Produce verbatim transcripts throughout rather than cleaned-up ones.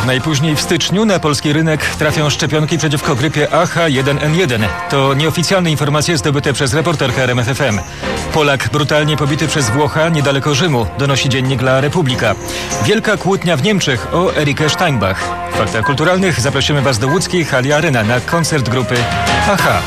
Najpóźniej w styczniu na polski rynek trafią szczepionki przeciwko grypie A H jeden N jeden. To nieoficjalne informacje zdobyte przez reporterkę R M F F M. Polak brutalnie pobity przez Włocha niedaleko Rzymu, donosi dziennik La Repubblica. Wielka kłótnia w Niemczech o Erikę Steinbach. W faktach kulturalnych zaprosimy Was do łódzkiej hali Arena na koncert grupy A H.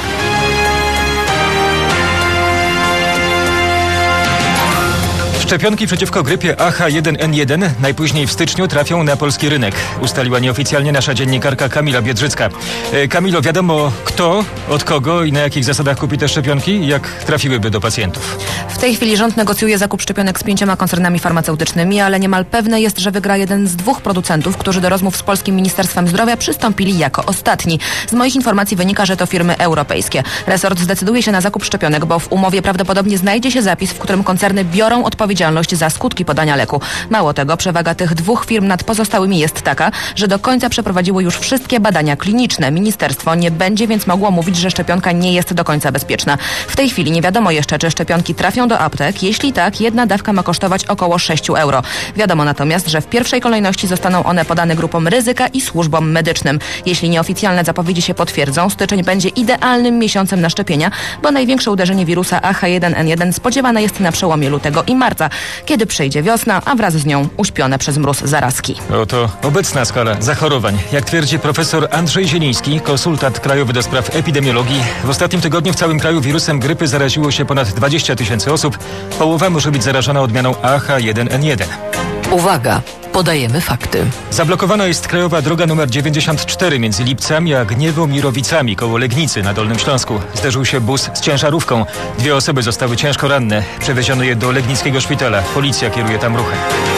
Szczepionki przeciwko grypie A H jeden N jeden najpóźniej w styczniu trafią na polski rynek, ustaliła nieoficjalnie nasza dziennikarka Kamila Biedrzycka. Kamilo, wiadomo kto, od kogo i na jakich zasadach kupi te szczepionki? Jak trafiłyby do pacjentów? W tej chwili rząd negocjuje zakup szczepionek z pięcioma koncernami farmaceutycznymi, ale niemal pewne jest, że wygra jeden z dwóch producentów, którzy do rozmów z Polskim Ministerstwem Zdrowia przystąpili jako ostatni. Z moich informacji wynika, że to firmy europejskie. Resort zdecyduje się na zakup szczepionek, bo w umowie prawdopodobnie znajdzie się zapis, w którym koncerny biorą odpowiedzialność za skutki podania leku. Mało tego, przewaga tych dwóch firm nad pozostałymi jest taka, że do końca przeprowadziło już wszystkie badania kliniczne. Ministerstwo nie będzie więc mogło mówić, że szczepionka nie jest do końca bezpieczna. W tej chwili nie wiadomo jeszcze, czy szczepionki trafią do aptek. Jeśli tak, jedna dawka ma kosztować około sześć euro. Wiadomo natomiast, że w pierwszej kolejności zostaną one podane grupom ryzyka i służbom medycznym. Jeśli nieoficjalne zapowiedzi się potwierdzą, styczeń będzie idealnym miesiącem na szczepienia, bo największe uderzenie wirusa A H jeden N jeden spodziewane jest na przełomie lutego i marca, kiedy przyjdzie wiosna, a wraz z nią uśpione przez mróz zarazki. Oto obecna skala zachorowań. Jak twierdzi profesor Andrzej Zieliński, konsultant krajowy do spraw epidemiologii, w ostatnim tygodniu w całym kraju wirusem grypy zaraziło się ponad dwadzieścia tysięcy osób. Połowa może być zarażona odmianą A H jeden N jeden. Uwaga! Podajemy fakty. Zablokowana jest krajowa droga numer dziewięćdziesiąt cztery między Lipcami a Gniewomirowicami koło Legnicy na Dolnym Śląsku. Zderzył się bus z ciężarówką. Dwie osoby zostały ciężko ranne. Przewieziono je do legnickiego szpitala. Policja kieruje tam ruchem.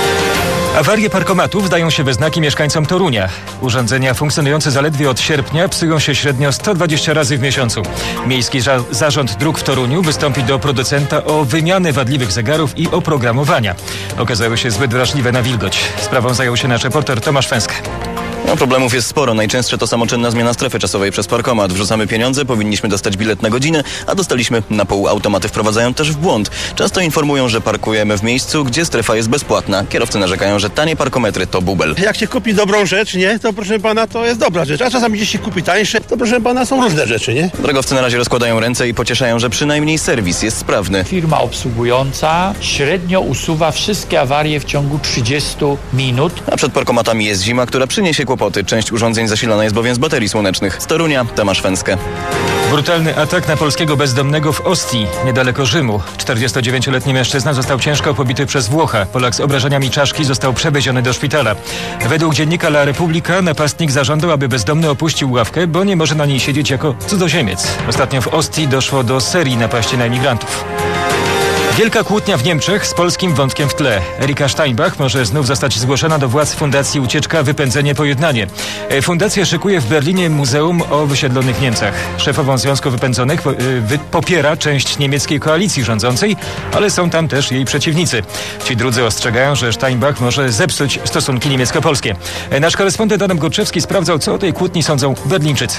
Awarie parkomatów dają się we znaki mieszkańcom Torunia. Urządzenia funkcjonujące zaledwie od sierpnia psują się średnio sto dwadzieścia razy w miesiącu. Miejski za- Zarząd Dróg w Toruniu wystąpi do producenta o wymianę wadliwych zegarów i oprogramowania. Okazały się zbyt wrażliwe na wilgoć. Sprawą zajął się nasz reporter Tomasz Fęska. No, problemów jest sporo. Najczęstsze to samoczynna zmiana strefy czasowej przez parkomat. Wrzucamy pieniądze, powinniśmy dostać bilet na godzinę, a dostaliśmy na pół. Automaty wprowadzają też w błąd. Często informują, że parkujemy w miejscu, gdzie strefa jest bezpłatna. Kierowcy narzekają, że tanie parkometry to bubel. Jak się kupi dobrą rzecz, nie, to proszę pana, to jest dobra rzecz. A czasami gdzieś się kupi tańsze, to proszę pana, są różne rzeczy, nie? Drogowcy na razie rozkładają ręce i pocieszają, że przynajmniej serwis jest sprawny. Firma obsługująca średnio usuwa wszystkie awarie w ciągu trzydziestu minut. A przed parkomatami jest zima, która przyniesie kłopoty. Część urządzeń zasilana jest bowiem z baterii słonecznych. Z Torunia, Tomasz Fęskę. Brutalny atak na polskiego bezdomnego w Ostii, niedaleko Rzymu. czterdziestodziewięcioletni mężczyzna został ciężko pobity przez Włocha. Polak z obrażeniami czaszki został przewieziony do szpitala. Według dziennika La Repubblica napastnik zażądał, aby bezdomny opuścił ławkę, bo nie może na niej siedzieć jako cudzoziemiec. Ostatnio w Ostii doszło do serii napaści na imigrantów. Wielka kłótnia w Niemczech z polskim wątkiem w tle. Erika Steinbach może znów zostać zgłoszona do władz Fundacji Ucieczka, Wypędzenie, Pojednanie. Fundacja szykuje w Berlinie muzeum o wysiedlonych Niemcach. Szefową Związku Wypędzonych wy, popiera część niemieckiej koalicji rządzącej, ale są tam też jej przeciwnicy. Ci drudzy ostrzegają, że Steinbach może zepsuć stosunki niemiecko-polskie. Nasz korespondent Adam Górczewski sprawdzał, co o tej kłótni sądzą Berlińczycy.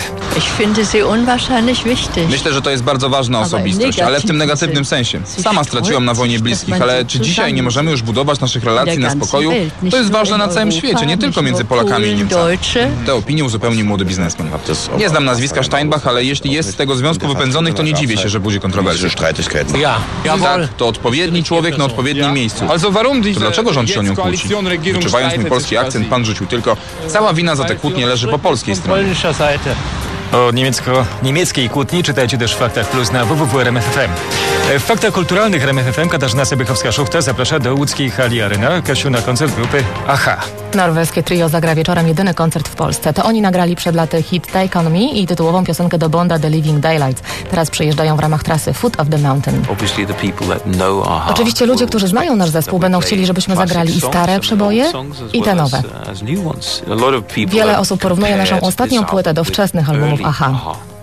Myślę, że to jest bardzo ważna osobistość, ale w tym negatywnym sensie. Sama straciłam na wojnie bliskich, ale czy dzisiaj nie możemy już budować naszych relacji na spokoju? To jest ważne na całym świecie, nie tylko między Polakami i Niemcami. Tę opinię uzupełnił młody biznesmen. Nie znam nazwiska Steinbach, ale jeśli jest z tego Związku Wypędzonych, to nie dziwię się, że budzi kontrowersje. Tak, to odpowiedni człowiek na odpowiednim miejscu. To dlaczego rząd się o nią kłóci? Wyczuwając mój polski akcent, pan rzucił tylko: cała wina za tę kłótnię leży po polskiej stronie. O niemiecko-niemieckiej kłótni czytajcie też w Faktach Plus na w w w kropka r m f f m. W Faktach Kulturalnych R M F F M Katarzyna Sebychowska-Szuchta zaprasza do łódzkiej hali Arena. Kasiu, na koncert grupy A H. Norweskie trio zagra wieczorem jedyny koncert w Polsce. To oni nagrali przed laty hit Take On Me i tytułową piosenkę do Bonda The Living Daylights. Teraz przyjeżdżają w ramach trasy Foot of the Mountain. Oczywiście ludzie, którzy znają nasz zespół, będą chcieli, żebyśmy zagrali i stare przeboje, i te nowe. Wiele osób porównuje naszą ostatnią płytę do wczesnych albumów A H.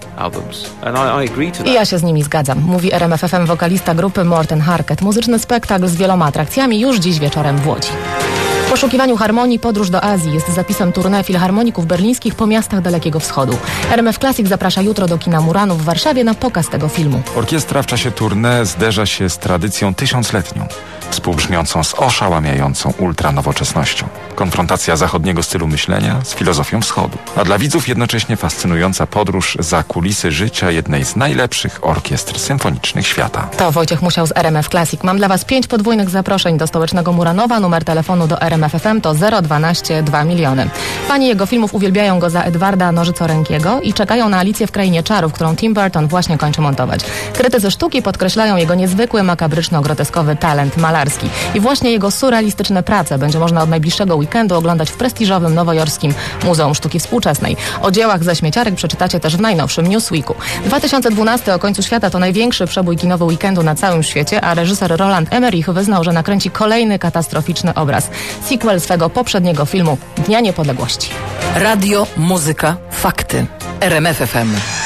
I ja się z nimi zgadzam, mówi R M F F M wokalista grupy Morten Harket. Muzyczny spektakl z wieloma atrakcjami już dziś wieczorem w Łodzi. W poszukiwaniu harmonii podróż do Azji jest zapisem tournée filharmoników berlińskich po miastach Dalekiego Wschodu. R M F Classic zaprasza jutro do kina Muranów w Warszawie na pokaz tego filmu. Orkiestra w czasie tournée zderza się z tradycją tysiącletnią. współbrzmiącą z oszałamiającą ultranowoczesnością. Konfrontacja zachodniego stylu myślenia z filozofią wschodu. A dla widzów jednocześnie fascynująca podróż za kulisy życia jednej z najlepszych orkiestr symfonicznych świata. To Wojciech Musiał z R M F Classic. Mam dla Was pięć podwójnych zaproszeń do Stołecznego Muranowa. Numer telefonu do R M F F M to zero dwanaście dwa miliony. Fani jego filmów uwielbiają go za Edwarda Nożycorękiego i czekają na Alicję w Krainie Czarów, którą Tim Burton właśnie kończy montować. Krytycy sztuki podkreślają jego niezwykły, makabryczno-groteskowy talent malarski. I właśnie jego surrealistyczne prace będzie można od najbliższego weekendu oglądać w prestiżowym nowojorskim Muzeum Sztuki Współczesnej. O dziełach ze śmieciarek przeczytacie też w najnowszym Newsweeku. dwa tysiące dwunasty o końcu świata to największy przebój kinowy weekendu na całym świecie, a reżyser Roland Emmerich wyznał, że nakręci kolejny katastroficzny obraz. Sequel swego poprzedniego filmu Dnia Niepodległości. Radio, muzyka, fakty. R M F F M.